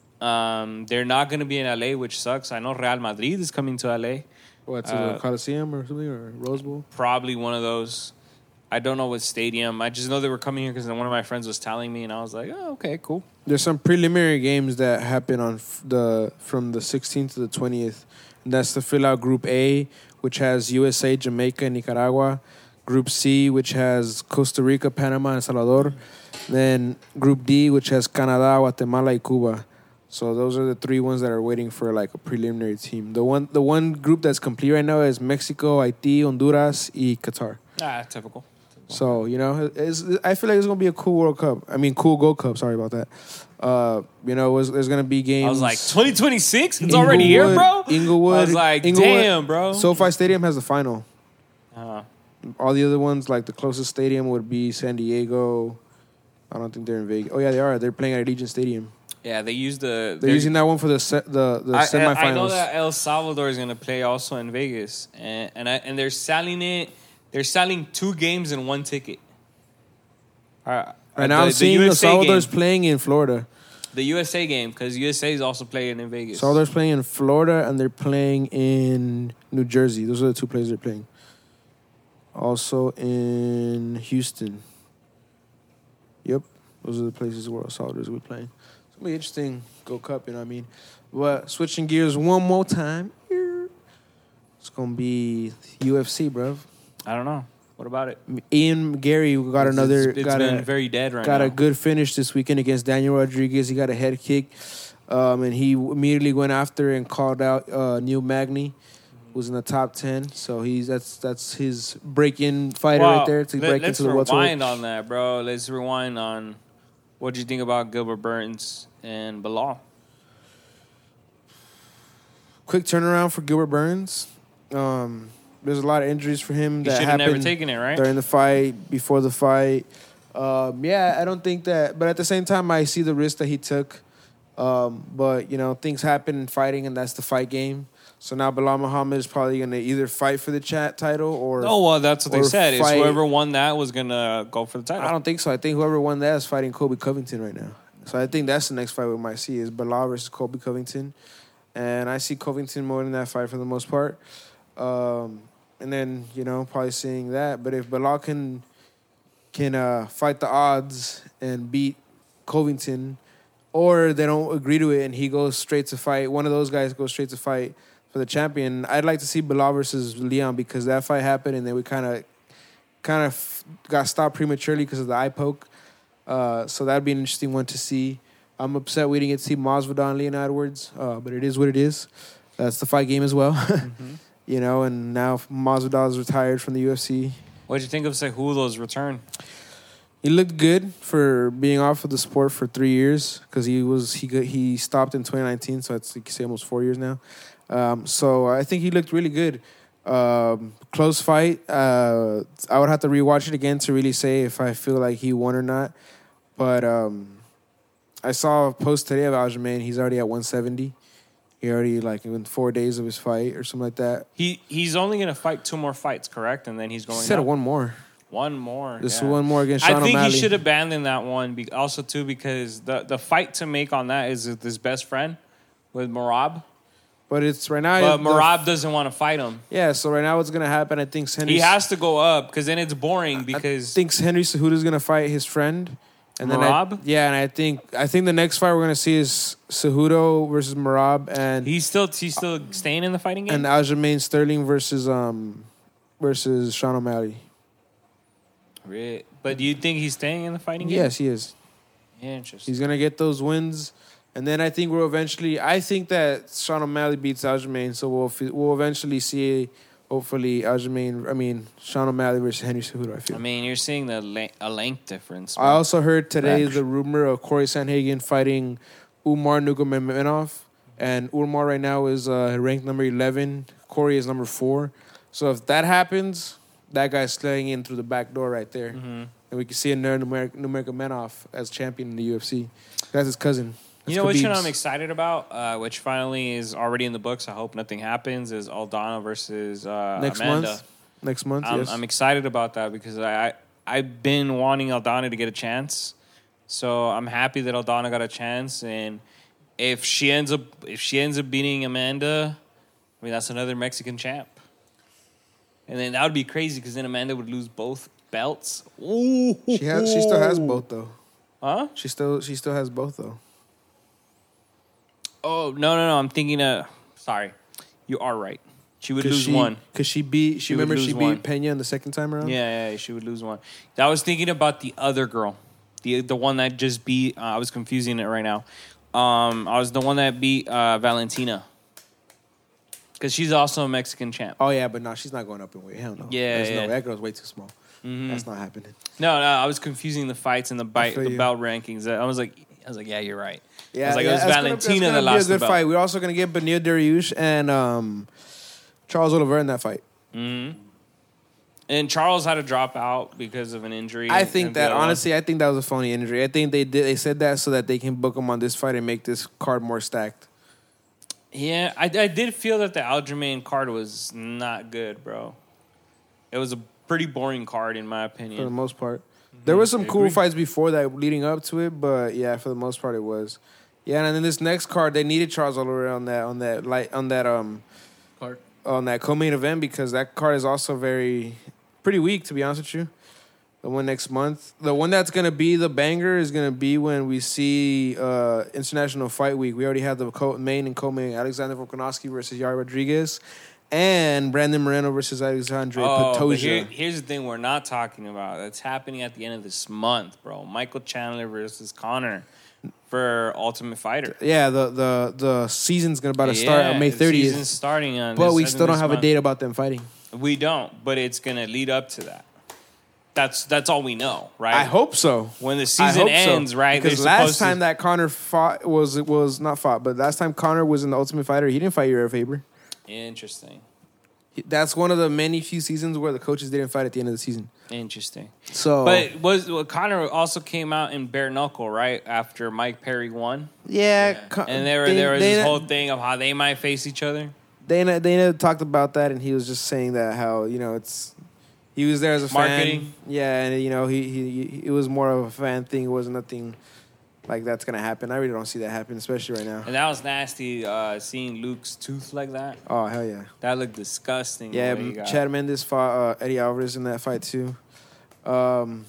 Um, they're not going to be in L A, which sucks. I know Real Madrid is coming to L A. What, to Uh, the Coliseum or something, or Rose Bowl? Probably one of those. I don't know what stadium. I just know they were coming here because one of my friends was telling me, and I was like, "Oh, okay, cool." There's some preliminary games that happen on f- the from the sixteenth to the twentieth, and that's to fill out Group A, which has U S A, Jamaica, and Nicaragua. Group C, which has Costa Rica, Panama, and Salvador. Then Group D, which has Canada, Guatemala, and Cuba. So those are the three ones that are waiting for like a preliminary team. The one the one group that's complete right now is Mexico, Haiti, Honduras, y Qatar. Ah, typical. So, you know, it's, I feel like it's going to be a cool World Cup. I mean, cool Gold Cup. Sorry about that. Uh, you know, it's, there's going to be games. I was like, twenty twenty-six? It's already here, bro? Inglewood. I was like, Inglewood. damn, bro. SoFi Stadium has the final. Uh, All the other ones, like the closest stadium would be San Diego. I don't think they're in Vegas. Oh, yeah, they are. They're playing at Allegiant Stadium. yeah, they used the... They're using that one for the se- the, the I, semifinals. I know that El Salvador is going to play also in Vegas. And and, I, and they're selling it... They're selling two games in one ticket. I, Right now, the, I'm the seeing U S A Salvador's game. playing in Florida. The U S A game, because U S A is also playing in Vegas. Salvador's playing in Florida, and they're playing in New Jersey. Those are the two places they're playing. Also in Houston. Yep, those are the places where Salvador's will be playing. It's gonna be interesting. Go Cup, you know what I mean? But switching gears one more time. It's gonna be U F C, bro. I don't know. What about it? Ian Gary got It's- another. It's, it's got been a, very dead right got now. a good finish this weekend against Daniel Rodriguez. He got a head kick, um, and he immediately went after and called out uh, Neil Magny, who was in the top ten. So he's that's that's his break-in fighter Well, right there to let, break let's into the welterweight. rewind on that, bro. Let's rewind on what do you think about Gilbert Burns and Bilal? Quick turnaround for Gilbert Burns. Um, there's a lot of injuries for him He that should have happened never taken it, right? during the fight, before the fight. Um, yeah, I don't think that, but at the same time, I see the risk that he took. Um, but you know, things happen in fighting, and that's the fight game. So now Bilal Muhammad is probably going to either fight for the chat title or. Oh well, that's what they or said. Is fight- whoever won that was gonna go for the title. I don't think so. I think whoever won that is fighting Kobe Covington right now. So I think that's the next fight we might see is Bilal versus Kobe Covington, and I see Covington more in that fight for the most part. Um, and then you know probably seeing that, but if Bilal can can uh, fight the odds and beat Covington, or they don't agree to it and he goes straight to fight, one of those guys goes straight to fight for the champion. I'd like to see Bilal versus Leon because that fight happened and then we kind of kind of got stopped prematurely because of the eye poke. Uh, so that'd be an interesting one to see. I'm upset we didn't get to see Masvidal and Leon Edwards, uh, but it is what it is. That's the fight game as well. Mm-hmm. You know, and now Masvidal is retired from the U F C. What did you think of Cejudo's return? He looked good for being off of the sport for three years because he was he got, he stopped in twenty nineteen, so it's you can say almost four years now. Um, so I think he looked really good. Um, close fight. Uh, I would have to rewatch it again to really say if I feel like he won or not. But um, I saw a post today of Aljamain. He's already at one seventy. He already like in four days of his fight or something like that. He he's only gonna fight two more fights, correct? And then he's He going. said up? one more. One more. Just yeah. one more against Sean I think O'Malley. he should abandon that one. Be, also, too, because the the fight to make on that is with his best friend, with Marab. But it's right now. But the- Marab doesn't want to fight him. Yeah, so right now what's gonna happen? I think Henry. He has to go up because then it's boring. Because I think Henry Cejudo's gonna fight his friend, and then I, Merab? yeah, and I think I think the next fight we're gonna see is Cejudo versus Marab and he's still he's still staying in the fighting game. and Aljamain Sterling versus um versus Sean O'Malley. Re- But do you think he's staying in the fighting game? Yes, he is. Interesting. He's gonna get those wins, and then I think we'll eventually. I think that Sean O'Malley beats Aljamain, so we'll f- we'll eventually see. Hopefully, Aljamain. I mean, Sean O'Malley versus Henry Cejudo. I feel. I mean, you're seeing the le- a length difference. I man. also heard today Facts. the rumor of Corey Sanhagen fighting Umar Nurmagomedov, and Umar right now is uh, ranked number eleven. Corey is number four. So if that happens, that guy's slaying in through the back door right there, Mhm. and we can see a Nurmagomedov as champion in the U F C. That's his cousin. You That's know which one Khabib's. I'm excited about, uh, which finally is already in the books. I hope nothing happens. Is Aldana versus uh, Next Amanda. month. Next month, I'm, yes. I'm excited about that because I, I I've been wanting Aldana to get a chance, so I'm happy that Aldana got a chance. And if she ends up if she ends up beating Amanda, I mean that's another Mexican champ. And then that would be crazy because then Amanda would lose both belts. Ooh, she has. She still has both though. Huh? She still. She still has both though. Oh no no no! I'm thinking. Uh, sorry, you are right. She would lose she, one. Cause she beat. She, She would remember lose she one. beat Pena in the second time around. Yeah, yeah, she would lose one. I was thinking about the other girl, the the one that just beat. Uh, I was confusing it right now. Um, I was the one that beat uh, Valentina, because she's also a Mexican champ. Oh yeah, but no, she's not going up in weight. Hell no. Yeah, There's yeah. no way. That girl's way too small. Mhm. That's not happening. No, no, I was confusing the fights and the bite, feel the you. belt rankings. I was like, I was like, yeah, you're right. Yeah, I was like, yeah, it was that's gonna- Valentina that's that gonna lost be a the good belt. fight. We're also gonna get Benil Dariush and um, Charles Oliveira in that fight. hmm And Charles had to drop out because of an injury. I and think the that other one- honestly, I think that was a phony injury. I think they did. They said that so that they can book him on this fight and make this card more stacked. Yeah, I, I did feel that the Aljamain card was not good, bro. It was a pretty boring card, in my For the opinion. most part. There were some I cool agree. fights before that leading up to it, but yeah, for the most part, it was. Yeah, and then this next card, they needed Charles Oliveira on that on that light on that um Card. on that co-main event because that card is also very pretty weak, to be honest with you. The one next month, the one that's gonna be the banger is gonna be when we see uh, International Fight Week. We already have the co- main and co-main: Alexander Volkanovski versus Yair Rodriguez, and Brandon Moreno versus Alexandre Oh, but Pantoja. here, here's the thing we're not talking about. That's happening at the end of this month, bro. Michael Chandler versus Connor for Ultimate Fighter. Yeah, the the the season's gonna about to start Yeah, on May the season's thirtieth, starting on. but this- we I think still don't this have a month. date about them fighting. We don't, but it's gonna lead up to that. That's that's all we know, right? I hope so. when the I season hope so. ends, right? Because they're last supposed to- time that Connor fought was it was not fought, but last time Connor was in the Ultimate Fighter, he didn't fight Uriah Faber. Interesting, He- That's one of the many few seasons where the coaches didn't fight at the end of the season. interesting. So, But was well, Connor also came out in bare knuckle, right? After Mike Perry won, yeah, Con- and there they, there was they, this whole thing of how they might face each other. they they they talked about that, and he was just saying that how you know it's he was there as a Marketing. fan, yeah, and you know he, he he it was more of a fan thing. It wasn't nothing like that's gonna happen. I really don't see that happen, especially right now. And that was nasty, uh, seeing Luke's tooth like that. Oh hell yeah. That looked disgusting. the Yeah, way he got- Chad Mendes fought uh, Eddie Alvarez in that fight too. Um,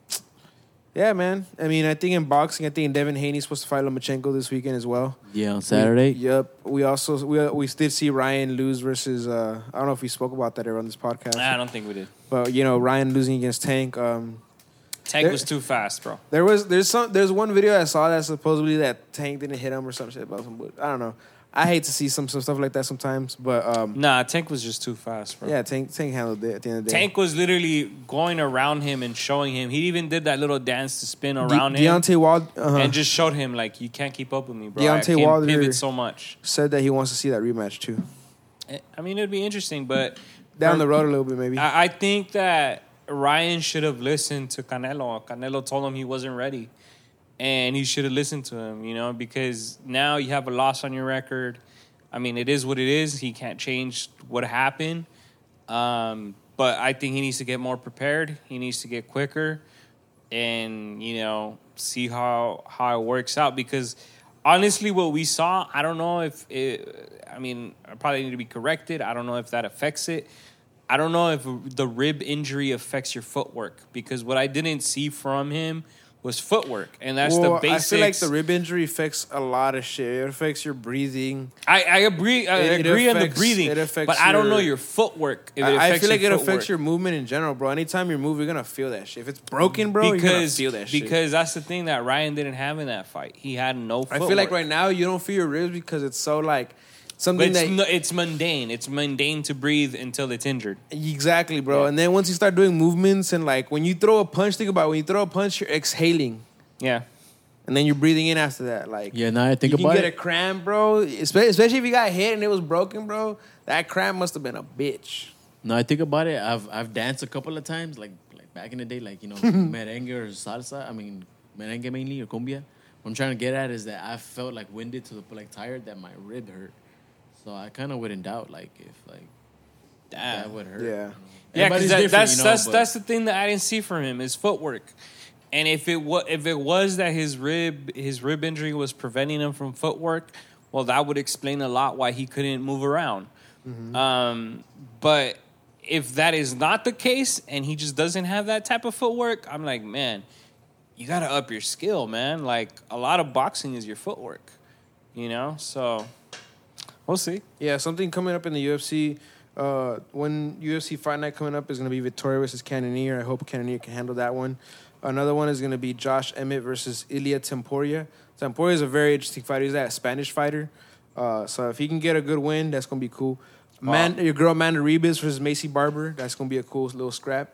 yeah, man. I mean, I think in boxing, I think Devin Haney's supposed to fight Lomachenko this weekend as well. Yeah, on Saturday. We, yep. We also we we did see Ryan lose versus. Uh, I don't know if we spoke about that ever on this podcast, Nah, I don't think we did. but you know Ryan losing against Tank. Um, Tank There- was too fast, bro. there was there's some there's one video I saw that supposedly that Tank didn't hit him or some shit about some. I don't know. I hate to see some some stuff like that sometimes, but um, Nah, Tank was just too fast, bro. yeah, Tank Tank handled it at the end of the day. Tank was literally going around him and showing him. He even did that little dance to spin De- around him Deontay Wilder uh-huh. and just showed him like you can't keep up with me, bro. I Deontay can Wilder- pivot so much. said that he wants to see that rematch too. I mean, it'd be interesting, but Down the road a little bit, maybe. I, I think that Ryan should have listened to Canelo. Canelo told him he wasn't ready, and he should have listened to him. You know, because now you have a loss on your record. I mean, it is what it is. He can't change what happened. Um, but I think he needs to get more prepared. He needs to get quicker and, you know, see how how it works out. Because honestly, what we saw, I don't know if it, I mean, I probably need to be corrected. I don't know if that affects it. I don't know if the rib injury affects your footwork. Because what I didn't see from him was footwork, and that's well, the basics. I feel like the rib injury affects a lot of shit. It affects your breathing. I, I agree. I It- it agree on the affects- breathing, it affects but I don't your- know your footwork. If it I, I affects feel like your it footwork. affects your movement in general, bro. Anytime you move, you're gonna feel that shit. If it's broken, bro, you're gonna because feel that shit. because that's the thing that Ryan didn't have in that fight. He had no. I Footwork. feel like right now you don't feel your ribs because it's so like But something it's, that no, it's mundane. It's mundane to breathe until it's injured. exactly, bro. Yeah. And then once you start doing movements and like when you throw a punch, think about it, when you throw a punch, you're exhaling. Yeah. And then you're breathing in after that. Like Yeah, now I think you can about get it. a cramp, bro. Espe- Especially if you got hit and it was broken, bro. That cramp must have been a bitch. Now I think about it. I've I've danced a couple of times, like like back in the day, like you know merengue or salsa. I mean merengue mainly or cumbia. What I'm trying to get at is that I felt like winded to the like tired that my rib hurt. So I kind of would in doubt like if like that would hurt. Yeah. you know. Yeah, because Everybody's that, different, that's you know, that's but- that's the thing that I didn't see from him is footwork. And if it was if it was that his rib his rib injury was preventing him from footwork, well, that would explain a lot why he couldn't move around. Mm-hmm. Um, but if that is not the case and he just doesn't have that type of footwork, I'm like, man, you got to up your skill, man. Like a lot of boxing is your footwork, you know. So we'll see. Yeah, something coming up in the U F C. Uh, one U F C fight night coming up is going to be Victoria versus Cannonier. I hope Cannonier can handle that one. Another one is going to be Josh Emmett versus Ilia Temporia. Temporia is a very interesting fighter. He's that Spanish fighter. Uh, so if he can get a good win, that's going to be cool. Man, your girl Amanda Ribas versus Macy Barber. That's going to be a cool little scrap.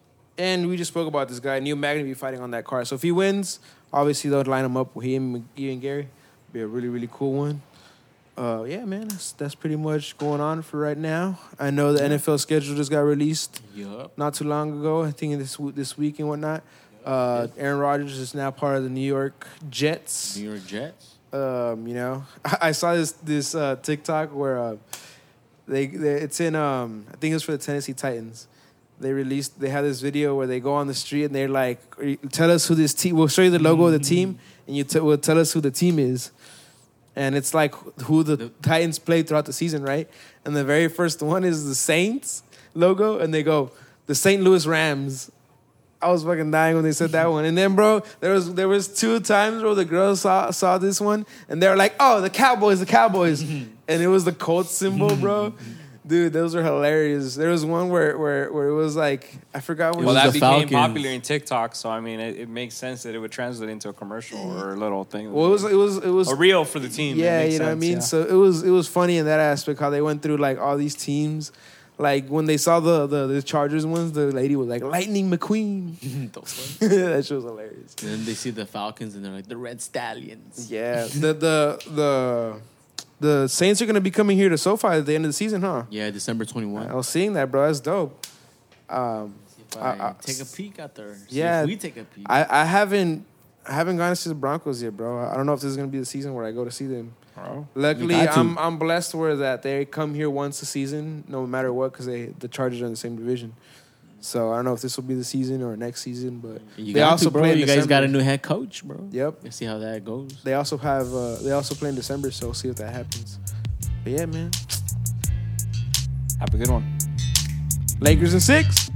And we just spoke about this guy. Neil Magny be fighting on that card. So if he wins, obviously they'll line him up with him, McGee, and Gary. Be a really, really cool one. Uh, yeah, man, that's, that's pretty much going on for right now. I know the N F L schedule just got released Yup. not too long ago. I think this w- this week and whatnot. Uh, Aaron Rodgers is now part of the New York Jets. New York Jets. Um, you know, I, I saw this this uh, TikTok where uh, they, they it's in um I think it's for the Tennessee Titans. they released. They had this video where they go on the street and they're like, "Tell us who this team." We'll show you the logo of the team, and you t- will tell us who the team is. And it's like who the, the Titans played throughout the season, right? And the very first one is the Saints logo, and they go, "The Saint Louis Rams." I was fucking dying when they said that one. And then, bro, there was there was two times where the girls saw saw this one, and they were like, "Oh, the Cowboys, the Cowboys," and it was the Colts symbol, bro. Dude, those are hilarious. There was one where where, where it was like, I forgot what. Well, was that the became Falcons. popular in TikTok, so I mean, it, it makes sense that it would translate into a commercial or a little thing. Well, it was it was it was a reel for the team. It Yeah, makes you know what I sense, mean. yeah. So it was it was funny in that aspect how they went through like all these teams. Like when they saw the the, the Chargers ones, the lady was like Lightning McQueen. Those ones. That shit was hilarious. And then they see the Falcons and they're like the Red Stallions. Yeah, the the the the Saints are gonna be coming here to SoFi at the end of the season, huh? Yeah, December I twenty-first. was seeing that, bro. That's dope. Um, If I, I- I- take a peek out there. See Yeah. if we take a peek. I I haven't I haven't gone to see the Broncos yet, bro. I don't know if this is gonna be the season where I go to see them. Bro. Luckily, You got to. I'm I'm blessed where that they come here once a season, no matter what, because they the Chargers are in the same division. So I don't know if this will be the season or next season, but you they got also to, bro. play in You guys got a December. new head coach, bro. Yep. Let's see how that goes. They also have uh, they also play in December, so we'll see if that happens. But yeah, man, Have a good one. Lakers in six.